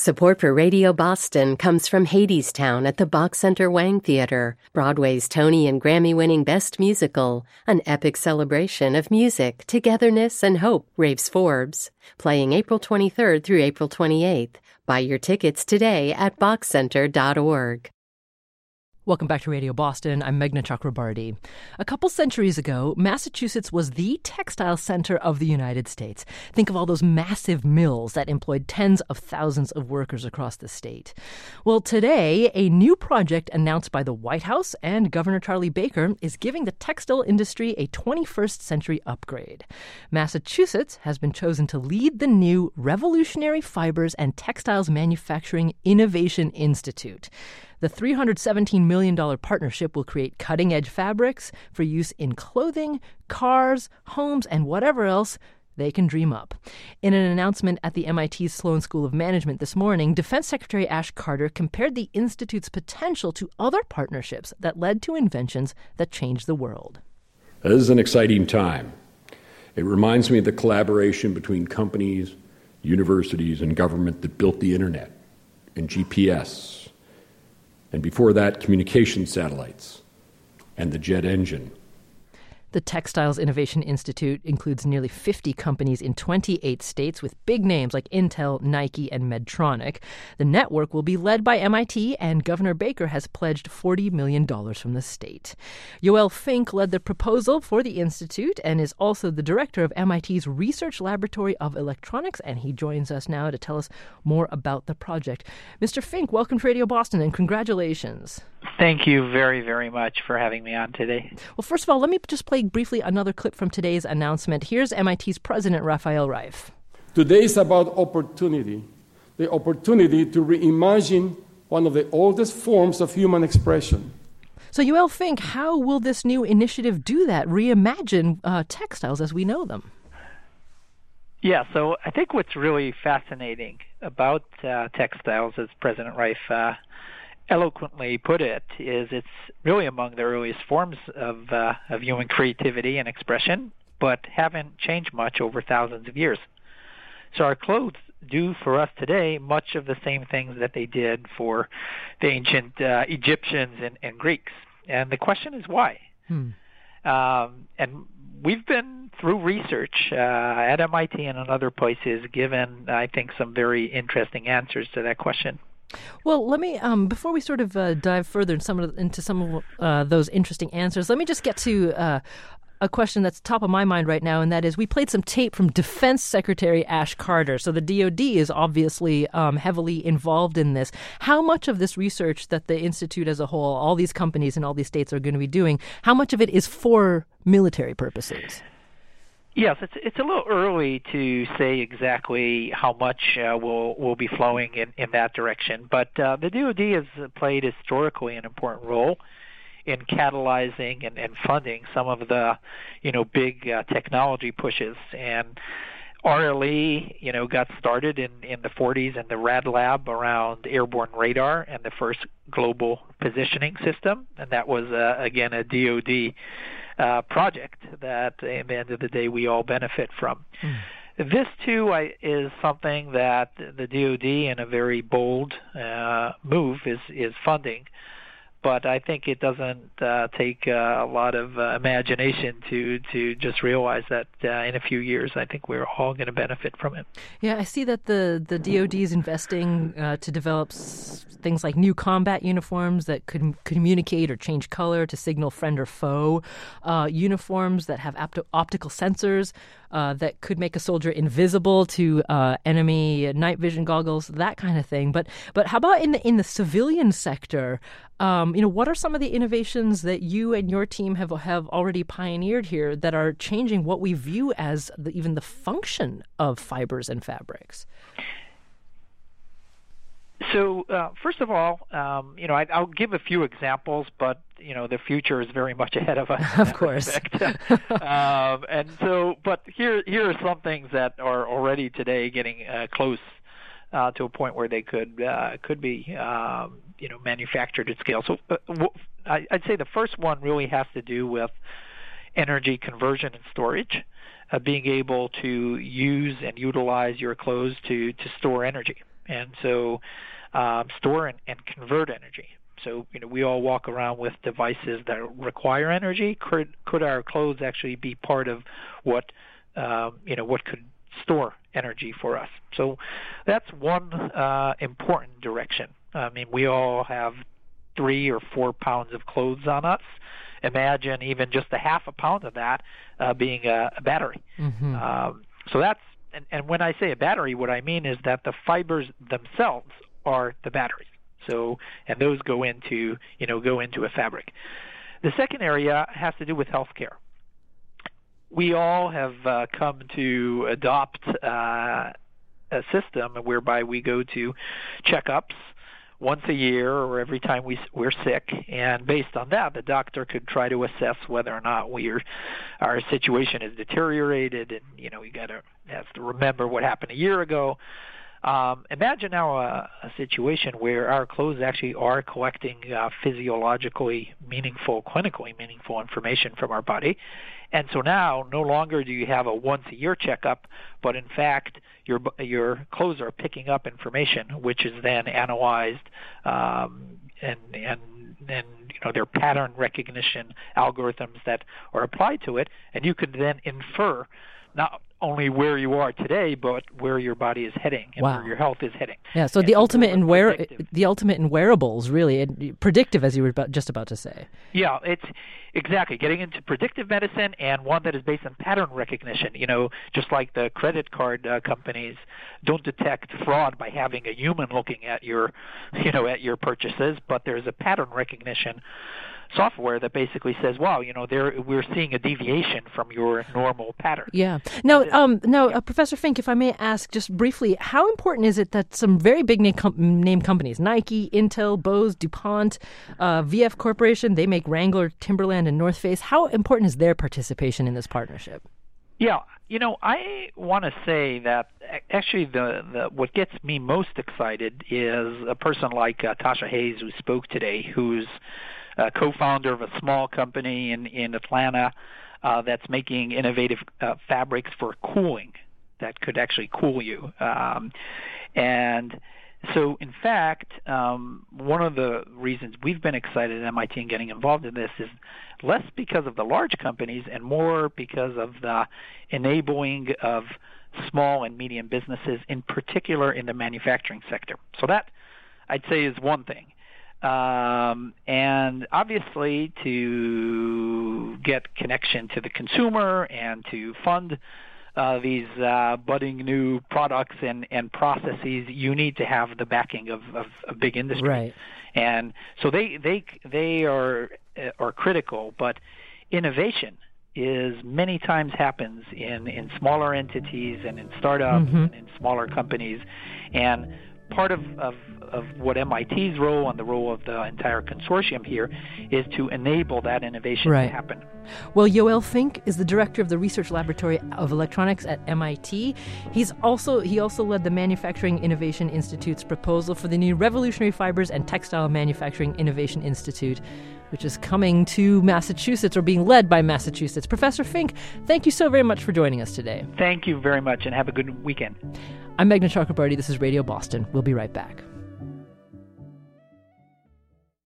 Support for Radio Boston comes from Hadestown at the Bach Center Wang Theater, Broadway's Tony and Grammy-winning Best Musical, an epic celebration of music, togetherness, and hope, raves Forbes. Playing April 23rd through April 28th. Buy your tickets today at bachcenter.org. Welcome back to Radio Boston. I'm Meghna Chakrabarty. A couple centuries ago, Massachusetts was the textile center of the United States. Think of all those massive mills that employed tens of thousands of workers across the state. Well, today, a new project announced by the White House and Governor Charlie Baker is giving the textile industry a 21st century upgrade. Massachusetts has been chosen to lead the new Revolutionary Fibers and Textiles Manufacturing Innovation Institute. The $317 million partnership will create cutting-edge fabrics for use in clothing, cars, homes, and whatever else they can dream up. In an announcement at the MIT Sloan School of Management this morning, Defense Secretary Ash Carter compared the Institute's potential to other partnerships that led to inventions that changed the world. This is an exciting time. It reminds me of the collaboration between companies, universities, and government that built the internet and GPS. And before that, communication satellites and the jet engine. The Textiles Innovation Institute includes nearly 50 companies in 28 states with big names like Intel, Nike, and Medtronic. The network will be led by MIT, and Governor Baker has pledged $40 million from the state. Yoel Fink led the proposal for the institute and is also the director of MIT's Research Laboratory of Electronics, and he joins us now to tell us more about the project. Mr. Fink, welcome to Radio Boston, and congratulations. Thank you very, very much for having me on today. Well, first of all, let me just play briefly another clip from today's announcement. Here's MIT's President Raphael Reif. Today is about opportunity, the opportunity to reimagine one of the oldest forms of human expression. So, Yoel Fink, how will this new initiative do that, reimagine textiles as we know them? Yeah, so I think what's really fascinating about textiles, as President Reif eloquently put it, is it's really among the earliest forms of human creativity and expression, but haven't changed much over thousands of years. So our clothes do for us today much of the same things that they did for the ancient Egyptians and Greeks. And the question is why? And we've been through research at MIT and in other places, given, I think, some very interesting answers to that question. Well, let me, before we sort of dive further into some of those interesting answers, let me just get to a question that's top of my mind right now, and that is, we played some tape from Defense Secretary Ash Carter. So the DoD is obviously heavily involved in this. How much of this research that the Institute as a whole, all these companies in all these states are going to be doing, how much of it is for military purposes? Yes, it's a little early to say exactly how much will be flowing in that direction, but the DoD has played historically an important role in catalyzing and funding some of the big technology pushes. And RLE got started in the 40s in the RAD lab around airborne radar and the first global positioning system, and that was again a DoD project that, at the end of the day, we all benefit from. This, too, is something that the DoD, in a very bold move, is funding. But I think it doesn't take a lot of imagination to just realize that in a few years, I think we're all going to benefit from it. Yeah, I see that the DoD is investing to develop things like new combat uniforms that could communicate or change color to signal friend or foe, uniforms that have optical sensors that could make a soldier invisible to enemy night vision goggles, that kind of thing. But how about in the civilian sector? What are some of the innovations that you and your team have already pioneered here that are changing what we view as even the function of fibers and fabrics? So, first of all, I'll give a few examples, but, the future is very much ahead of us. Of course. But here are some things that are already today getting close to a point where they could be, manufactured at scale. So I'd say the first one really has to do with energy conversion and storage, being able to use and utilize your clothes to store energy. and so store and convert energy. So, we all walk around with devices that require energy. Could our clothes actually be part of what could store energy for us? So that's one important direction. I mean, we all have 3 or 4 pounds of clothes on us. Imagine even just a half a pound of that being a battery. Mm-hmm. So that's, and when I say a battery, what I mean is that the fibers themselves are the batteries. So, and those go into a fabric. The second area has to do with healthcare. We all have come to adopt a system whereby we go to checkups once a year or every time we're sick, and based on that, the doctor could try to assess whether or not our situation is deteriorated, and we have to remember what happened a year ago. Imagine now a situation where our clothes actually are collecting physiologically meaningful, clinically meaningful information from our body. And so now no longer do you have a once-a-year checkup, but in fact your clothes are picking up information, which is then analyzed and there are pattern recognition algorithms that are applied to it, and you can then infer not only where you are today, but where your body is heading and where your health is heading. Yeah, so the ultimate in wearables, really, predictive, as you were just about to say. Yeah, it's exactly getting into predictive medicine, and one that is based on pattern recognition. Just like the credit card companies don't detect fraud by having a human looking at your purchases, but there's a pattern recognition software that basically says, wow, we're seeing a deviation from your normal pattern. Yeah. Now, Professor Fink, if I may ask just briefly, how important is it that some very big name companies, Nike, Intel, Bose, DuPont, VF Corporation, they make Wrangler, Timberland, and North Face, how important is their participation in this partnership? Yeah, I want to say that actually the what gets me most excited is a person like Tasha Hayes, who spoke today, who's co-founder of a small company in Atlanta that's making innovative fabrics for cooling that could actually cool you. And so, in fact, one of the reasons we've been excited at MIT in getting involved in this is less because of the large companies and more because of the enabling of small and medium businesses, in particular in the manufacturing sector. So that, I'd say, is one thing. And obviously, to get connection to the consumer and to fund these budding new products and processes, you need to have the backing of a big industry. Right. And so they are critical, but innovation is many times happens in smaller entities and in startups and in smaller companies. And part of what MIT's role and the role of the entire consortium here is to enable that innovation to happen. Well, Yoel Fink is the director of the Research Laboratory of Electronics at MIT. He also led the Manufacturing Innovation Institute's proposal for the new Revolutionary Fibers and Textile Manufacturing Innovation Institute, which is coming to Massachusetts or being led by Massachusetts. Professor Fink, thank you so very much for joining us today. Thank you very much, and have a good weekend. I'm Meghna Chakrabarty. This is Radio Boston. We'll be right back.